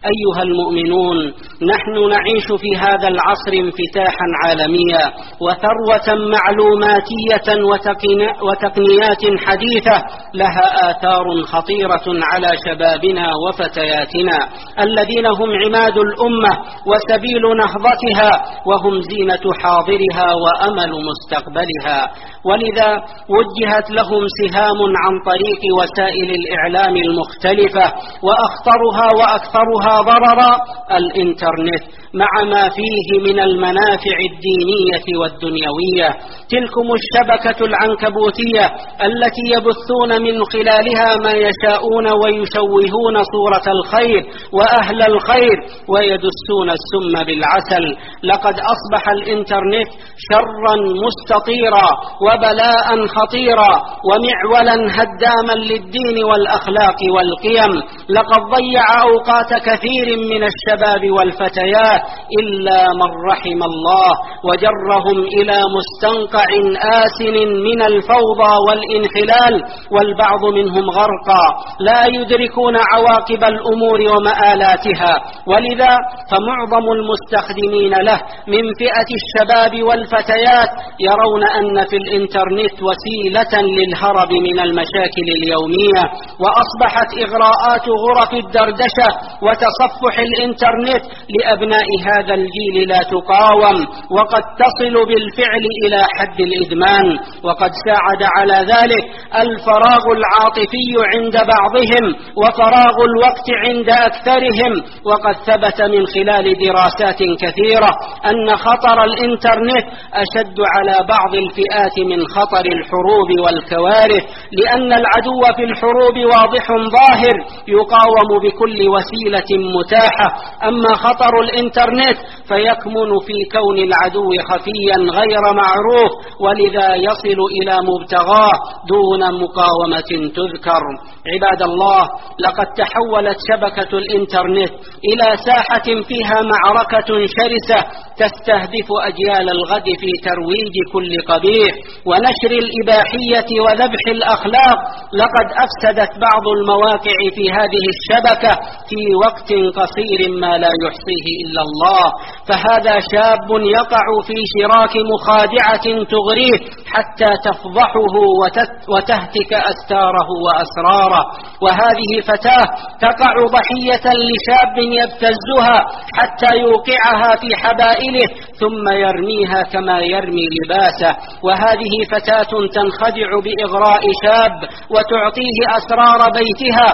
أيها المؤمنون، نحن نعيش في هذا العصر انفتاحا عالميا وثروة معلوماتية وتقنيات حديثة لها آثار خطيرة على شبابنا وفتياتنا الذين هم عماد الأمة وسبيل نهضتها، وهم زينة حاضرها وأمل مستقبلها. ولذا وجهت لهم سهام عن طريق وسائل الإعلام المختلفة، وأخطرها وأكثرها ضررا الإنترنت مع ما فيه من المنافع الدينية والدنيوية. تلكم الشبكة العنكبوتية التي يبثون من خلالها ما يشاءون ويشوهون صورة الخير وأهل الخير ويدسون السم بالعسل. لقد أصبح الإنترنت شرا مستطيرا وبلاء خطيرا ومعولا هداما للدين والأخلاق والقيم. لقد ضيع أوقات كثير من الشباب والفتيات إلا من رحم الله، وجرهم إلى مستنقع آسن من الفوضى والانحلال، والبعض منهم غرقا لا يدركون عواقب الأمور ومآلاتها. ولذا فمعظم المستخدمين له من فئة الشباب والفتيات يرون أن في الإنترنت وسيلة للهرب من المشاكل اليومية، وأصبحت إغراءات غرف الدردشة وتصفح الإنترنت لأبناء هذا الجيل لا تقاوم، وقد تصل بالفعل إلى حد الإدمان. وقد ساعد على ذلك الفراغ العاطفي عند بعضهم وفراغ الوقت عند أكثرهم. وقد ثبت من خلال دراسات كثيرة أن خطر الإنترنت أشد على بعض الفئات من خطر الحروب والكوارث، لأن العدو في الحروب واضح ظاهر يقاوم بكل وسيلة متاحة. أما خطر الإنترنت فيكمن في كون العدو خفيا غير معروف، ولذا يصل إلى مبتغاه دون مقاومة تذكر. عباد الله، لقد تحولت شبكة الإنترنت إلى ساحة فيها معركة شرسة تستهدف أجيال الغد في ترويج كل قبيح ونشر الإباحية وذبح الأخلاق. لقد أفسدت بعض المواقع في هذه الشبكة في وقت قصير ما لا يحصيه إلا الله. فهذا شاب يقع في شراك مخادعة تغريه حتى تفضحه وتهتك أستاره وأسراره. وهذه فتاة تقع ضحية لشاب يبتزها حتى يوقعها في حبائله ثم يرميها كما يرمي لباسه. وهذه فتاة تنخدع بإغراء شاب وتعطيه أسرار بيتها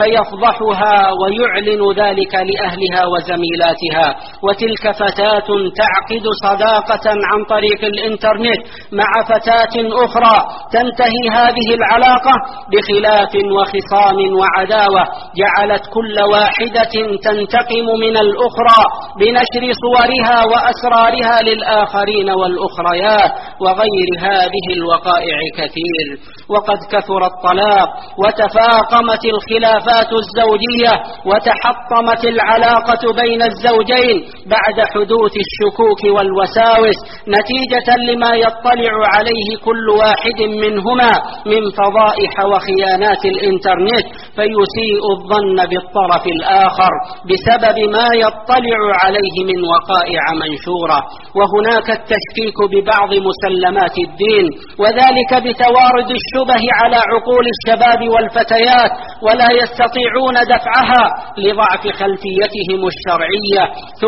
فيفضحها ويعلن ذلك لأهلها وزميلاتها. وتلك فتاة تعقد صداقة عن طريق الإنترنت مع فتاة أخرى، تنتهي هذه العلاقة بخلاف وخصام وعداوة جعلت كل واحدة تنتقم من الأخرى بنشر صورها وأسرارها للآخرين والأخريات. وغير هذه الوقائع كثير. وقد كثر الطلاق وتفاقمت الخلافات الزوجية وتحطمت العلاقة بين الزوجين بعد حدوث الشكوك والوساوس نتيجة لما يطلع عليه كل واحد منهما من فضائح وخيانات الإنترنت، فيسيء الظن بالطرف الآخر بسبب ما يطلع عليه من وقائع منشورة. وهناك التشكيك ببعض مسلمات الدين، وذلك بتوارد الشبه على عقول الشباب والفتيات ولا يستطيعون دفعها لضعف خلفيتهم الشرعية.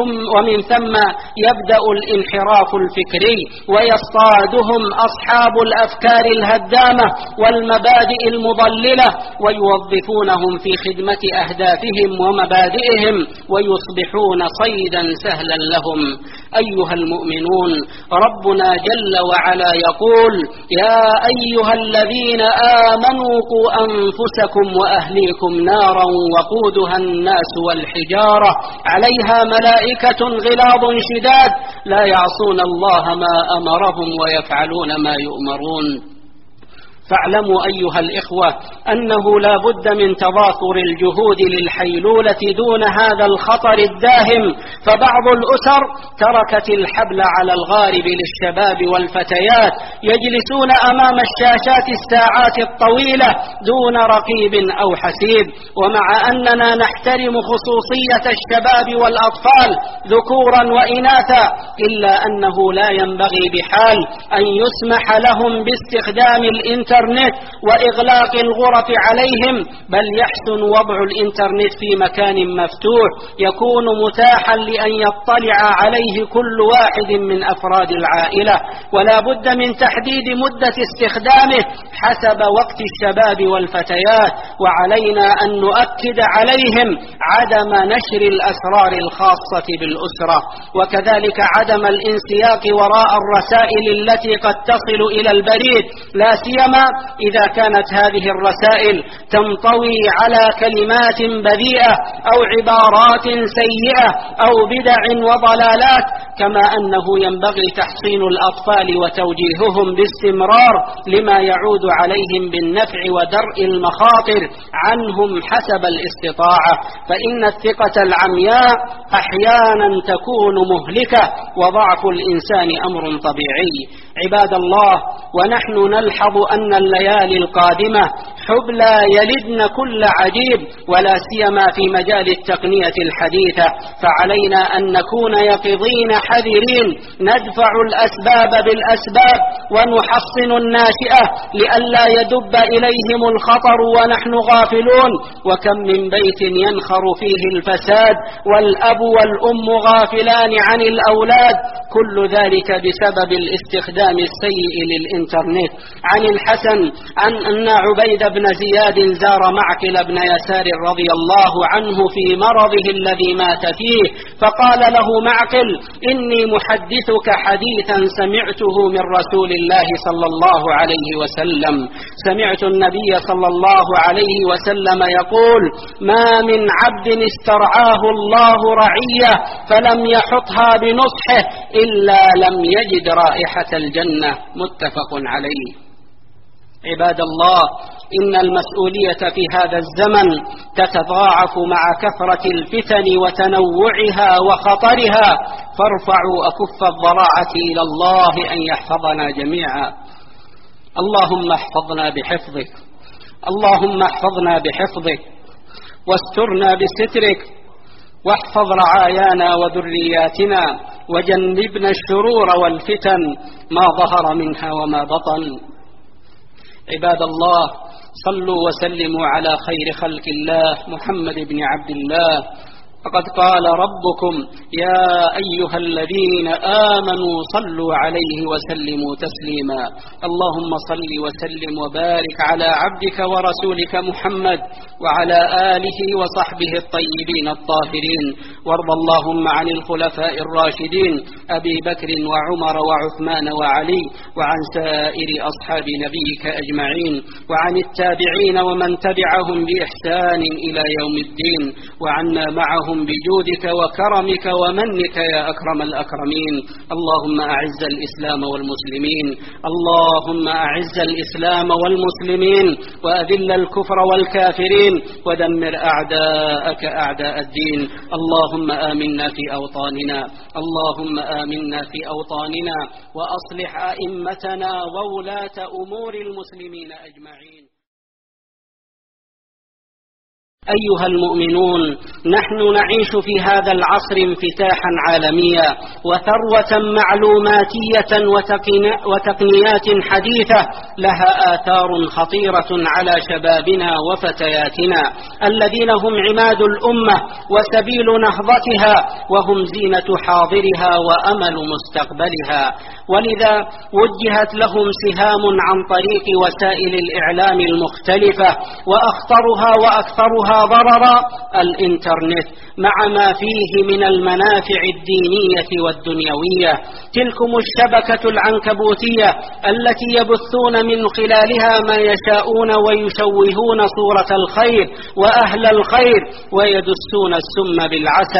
ومن ثم يبدأ الانحراف الفكري ويصطادهم أصحاب الأفكار الهدامة والمبادئ المضللة ويوظفونهم في خدمة أهدافهم ومبادئهم ويصبحون صيدا سهلا لهم. أيها المؤمنون، ربنا جل وعلا يقول: يا أيها الذين آمنوا قوا أنفسكم وأهليكم نارا وقودها الناس والحجارة عليها ملائكة غلاظ شداد لا يعصون الله ما أمرهم ويفعلون ما يؤمرون. فاعلموا أيها الإخوة أنه لا بد من تضافر الجهود للحيلولة دون هذا الخطر الداهم، فبعض الأسر تركت الحبل على الغارب للشباب والفتيات يجلسون أمام الشاشات الساعات الطويلة دون رقيب أو حسيب. ومع أننا نحترم خصوصية الشباب والأطفال ذكورا وإناثا، إلا أنه لا ينبغي بحال أن يسمح لهم باستخدام الإنترنت وإغلاق الغرف عليهم، بل يحسن وضع الإنترنت في مكان مفتوح يكون متاحا لأن يطلع عليه كل واحد من أفراد العائلة، ولا بد من تحديد مدة استخدامه حسب وقت الشباب والفتيات. وعلينا أن نؤكد عليهم عدم نشر الأسرار الخاصة بالأسرة، وكذلك عدم الانسياق وراء الرسائل التي قد تصل إلى البريد، لا سيما إذا كانت هذه الرسائل تنطوي على كلمات بذيئة أو عبارات سيئة أو بدع وضلالات. كما أنه ينبغي تحصين الأطفال وتوجيههم باستمرار لما يعود عليهم بالنفع ودرء المخاطر عنهم حسب الاستطاعة، فإن الثقة العمياء أحيانا تكون مهلكة، وضعف الإنسان أمر طبيعي. عباد الله، ونحن نلحظ أن الليالي القادمة حبلى يلدن كل عجيب، ولا سيما في مجال التقنية الحديثة، فعلينا أن نكون يقظين حذرين، ندفع الأسباب بالأسباب ونحصن الناشئة لئلا يدب إليهم الخطر ونحن غافلون. وكم من بيت ينخر فيه الفساد والأب والأم غافلان عن الأولاد، كل ذلك بسبب الاستخدام السيء للإنترنت. عن الحسن أن عبيد بن زياد زار معقل بن يسار رضي الله عنه في مرضه الذي مات فيه، فقال له معقل: إني محدثك حديثا سمعته من رسول الله صلى الله عليه وسلم. سمعت النبي صلى الله عليه وسلم يقول: ما من عبد استرعاه الله رعية فلم يحطها بنصحه إلا لم يجد رائحة الجنة. متفق عليه. عباد الله، إن المسؤولية في هذا الزمن تتضاعف مع كثرة الفتن وتنوعها وخطرها، فارفعوا أكف الضراعة إلى الله أن يحفظنا جميعا. اللهم احفظنا بحفظك، اللهم احفظنا بحفظك، واسترنا بسترك، واحفظ رعايانا وذرياتنا، وجنبنا الشرور والفتن ما ظهر منها وما بطن. عباد الله، صلوا وسلموا على خير خلق الله محمد بن عبد الله. فقد قال ربكم: يا أيها الذين آمنوا صلوا عليه وسلموا تسليما. اللهم صل وسلم وبارك على عبدك ورسولك محمد وعلى آله وصحبه الطيبين الطاهرين، وارض اللهم عن الخلفاء الراشدين أبي بكر وعمر وعثمان وعلي، وعن سائر أصحاب نبيك أجمعين، وعن التابعين ومن تبعهم بإحسان إلى يوم الدين، وعنا معهم بجودك وكرمك ومنك يا أكرم الأكرمين. اللهم أعز الإسلام والمسلمين، اللهم أعز الإسلام والمسلمين، وأذل الكفر والكافرين، ودمر أعداءك أعداء الدين. اللهم آمنا في أوطاننا، اللهم آمنا في أوطاننا، وأصلح أئمتنا وولاة أمور المسلمين أجمعين. أيها المؤمنون، نحن نعيش في هذا العصر انفتاحا عالميا وثروة معلوماتية وتقنيات حديثة لها آثار خطيرة على شبابنا وفتياتنا الذين هم عماد الأمة وسبيل نهضتها، وهم زينة حاضرها وأمل مستقبلها، ولذا وجهت لهم سهام عن طريق وسائل الإعلام المختلفة، وأخطرها وأكثرها ضررا الإنترنت مع ما فيه من المنافع الدينية والدنيوية. تلكم الشبكة العنكبوتية التي يبثون من خلالها ما يشاءون ويشوهون صورة الخير وأهل الخير ويدسون السم بالعسل.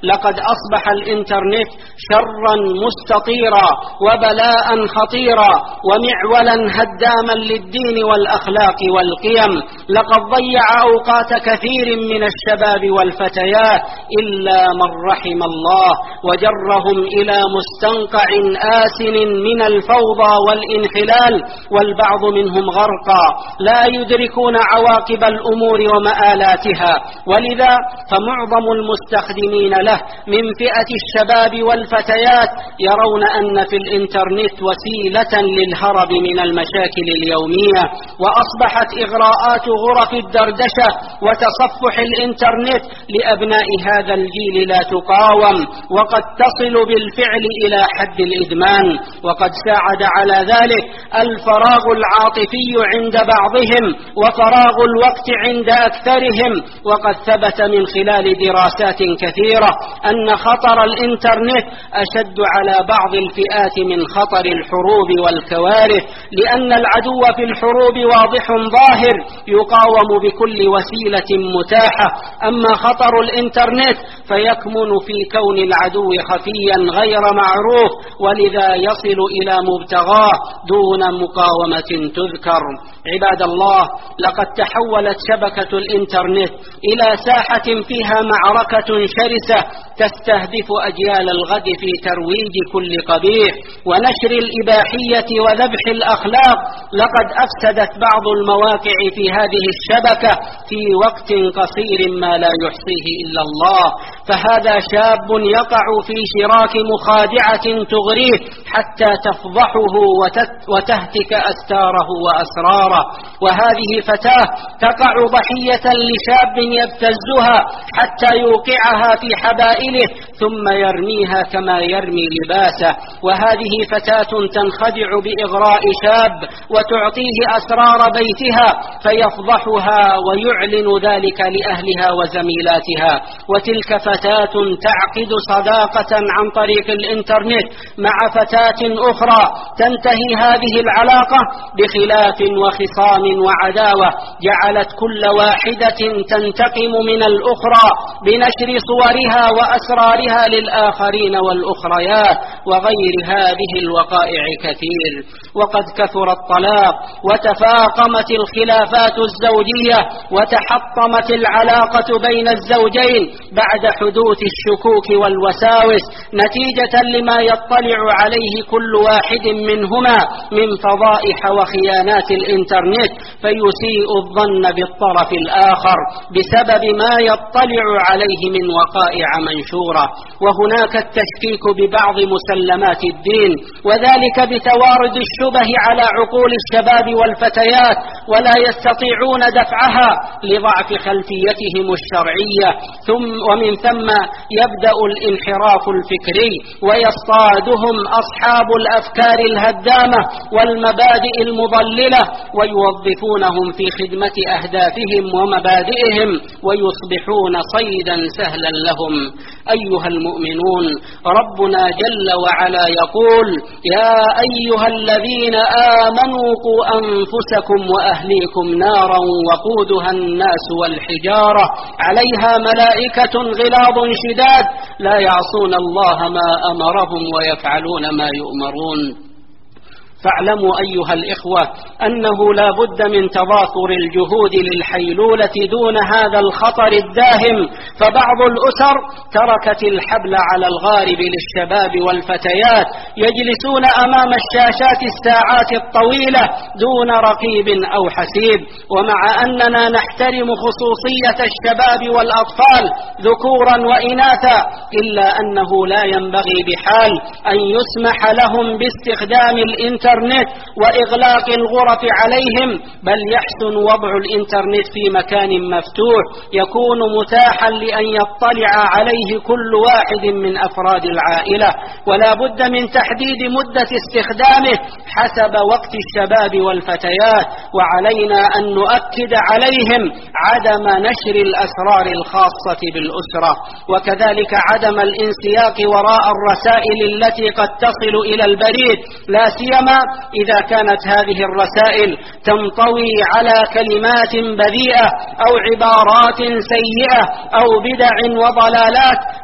لقد أصبح الإنترنت شرا مستطيرا وبلاء خطيرا ومعولا هداما للدين والأخلاق والقيم. لقد ضيع أوقات كثير من الشباب والفتيات إلا من رحم الله، وجرهم إلى مستنقع آسن من الفوضى والانحلال، والبعض منهم غرقى لا يدركون عواقب الأمور ومآلاتها. ولذا فمعظم المستخدمين له من فئة الشباب والفتيات يرون أن في الإنترنت وسيلة للهرب من المشاكل اليومية، وأصبحت إغراءات غرف الدردشة وتصفح الإنترنت لأبناء هذا الجيل لا تقاوم، وقد تصل بالفعل إلى حد الإدمان. وقد ساعد على ذلك الفراغ العاطفي عند بعضهم وفراغ الوقت عند أكثرهم. وقد ثبت من خلال دراسات كثيرة أن خطر الإنترنت أشد على بعض الفئات من خطر الحروب والكوارث، لأن العدو في الحروب واضح ظاهر يقاوم بكل وسيلة متاحة. أما خطر الإنترنت فيكمن في كون العدو خفيا غير معروف، ولذا يصل إلى مبتغاه دون مقاومة تذكر. عباد الله، لقد تحولت شبكة الإنترنت إلى ساحة فيها معركة شرسة تستهدف أجيال الغد في ترويج كل قبيح ونشر الإباحية وذبح الأخلاق. لقد أفسدت بعض المواقع في هذه الشبكة في وقت قصير ما لا يحصيه إلا الله. فهذا شاب يقع في شراك مخادعة تغريه حتى تفضحه وتهتك أستاره وأسراره، وهذه فتاة تقع ضحية لشاب يبتزها حتى يوقعها في حبائله ثم يرميها كما يرمي لباسه. وهذه فتاة تنخدع بإغراء شاب وتعطيه أسرار بيتها فيفضحها ويعلن ذلك لأهلها وزميلاتها. وتلك فتاة تعقد صداقة عن طريق الإنترنت مع فتاة أخرى، تنتهي هذه العلاقة بخلاف وخصام وعداوة جعلت كل واحدة تنتقم من الأخرى بنشر صورها وأسرارها للآخرين والأخريات. وغير هذه الوقائع كثير. وقد كثر الطلاق وتفاقمت الخلافات الزوجية وتحطمت العلاقة بين الزوجين بعد حدوث الشكوك والوساوس نتيجة لما يطلع عليه كل واحد منهما من فضائح وخيانات الإنترنت، فيسيء الظن بالطرف الآخر بسبب ما يطلع عليه من وقائع منشورة. وهناك التشكيك ببعض مسلمات الدين، وذلك بتوارد الشبه على عقول الشباب والفتيات ولا يستطيعون دفعها لضعف خلفيتهم الشرعية. ومن ثم يبدأ الانحراف الفكري ويصطادهم أصحاب الأفكار الهدامة والمبادئ المضللة ويوظفونهم في خدمة أهدافهم ومبادئهم ويصبحون صيدا سهلا لهم. أيها المؤمنون، ربنا جل وعلا يقول: يا أيها الذين آمنوا قوا أنفسكم وأهليكم نارا وقودها الناس والحجارة عليها ملائكة غلاظ شداد لا يعصون الله ما أمرهم ويفعلون ما يؤمرون. فاعلموا أيها الإخوة أنه لا بد من تضافر الجهود للحيلولة دون هذا الخطر الداهم. فبعض الأسر تركت الحبل على الغارب للشباب والفتيات يجلسون أمام الشاشات الساعات الطويلة دون رقيب أو حسيب. ومع أننا نحترم خصوصية الشباب والأطفال ذكورا وإناثا، إلا أنه لا ينبغي بحال أن يسمح لهم باستخدام الإنترنت وإغلاق الغرف عليهم، بل يحسن وضع الإنترنت في مكان مفتوح يكون متاحا لأن يطلع عليه كل واحد من أفراد العائلة. ولا بد من تحديد مدة استخدامه حسب وقت الشباب والفتيات، وعلينا أن نؤكد عليهم عدم نشر الأسرار الخاصة بالأسرة، وكذلك عدم الانسياق وراء الرسائل التي قد تصل إلى البريد، لا سيما إذا كانت هذه الرسائل تنطوي على كلمات بذيئة أو عبارات سيئة أو بدع وضلالات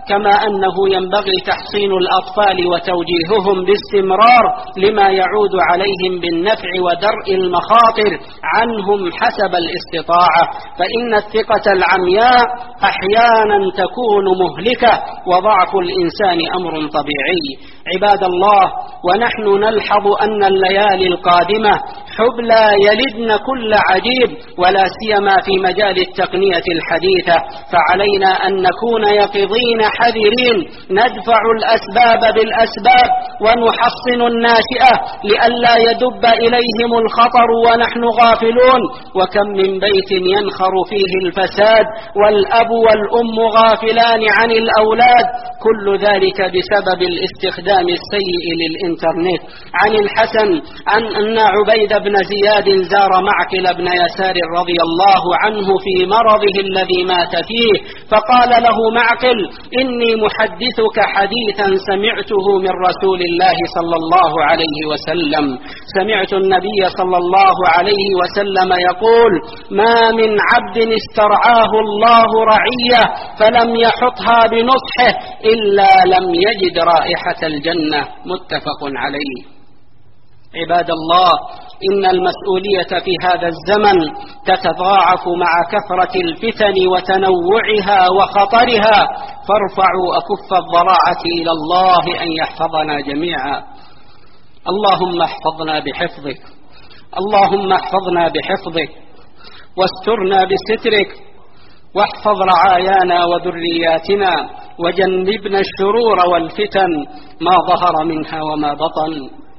كما أنه ينبغي تحصين الأطفال وتوجيههم باستمرار لما يعود عليهم بالنفع ودرء المخاطر عنهم حسب الاستطاعة، فإن الثقة العمياء أحيانا تكون مهلكة، وضعف الإنسان أمر طبيعي. عباد الله، ونحن نلحظ أن الليالي القادمة حبلى يلدن كل عجيب، ولا سيما في مجال التقنية الحديثة، فعلينا أن نكون يقظين حذرين، ندفع الأسباب بالأسباب ونحصن الناشئة لئلا يدب إليهم الخطر ونحن غافلون. وكم من بيت ينخر فيه الفساد والأب والأم غافلان عن الأولاد، كل ذلك بسبب الاستخدام السيء للإنترنت. عن الحسن أن عبيد بن زياد زار معقل بن يسار رضي الله عنه في مرضه الذي مات فيه، فقال له معقل: إني محدثك حديثا سمعته من رسول الله صلى الله عليه وسلم. سمعت النبي صلى الله عليه وسلم يقول: ما من عبد استرعاه الله رعية فلم يحطها بنصحه إلا لم يجد رائحة الجنة. متفق عليه. عباد الله، إن المسؤولية في هذا الزمن تتضاعف مع كثرة الفتن وتنوعها وخطرها، فارفعوا أكف الضراعة إلى الله أن يحفظنا جميعا. اللهم احفظنا بحفظك، اللهم احفظنا بحفظك، واسترنا بسترك، واحفظ رعايانا وذرياتنا، وجنبنا الشرور والفتن ما ظهر منها وما بطن.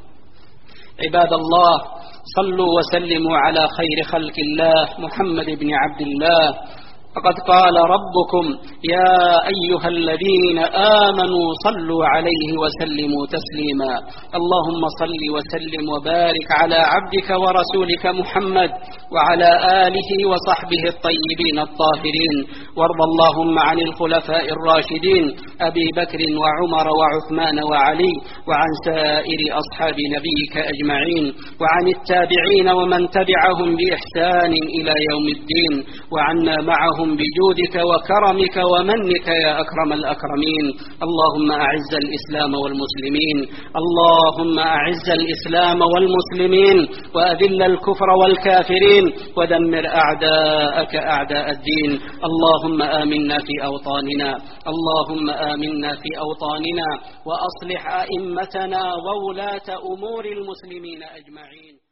عباد الله، صلوا وسلموا على خير خلق الله محمد بن عبد الله. فقد قال ربكم: يا أيها الذين آمنوا صلوا عليه وسلموا تسليما. اللهم صل وسلم وبارك على عبدك ورسولك محمد وعلى آله وصحبه الطيبين الطاهرين، وارض اللهم عن الخلفاء الراشدين أبي بكر وعمر وعثمان وعلي، وعن سائر أصحاب نبيك أجمعين، وعن التابعين ومن تبعهم بإحسان إلى يوم الدين، وعنا معهم بجودك وكرمك ومنك يا أكرم الأكرمين. اللهم أعز الإسلام والمسلمين، اللهم أعز الإسلام والمسلمين، وأذل الكفر والكافرين، ودمر أعداءك أعداء الدين. اللهم آمنا في أوطاننا، اللهم آمنا في أوطاننا، وأصلح أئمتنا وولاة أمور المسلمين أجمعين.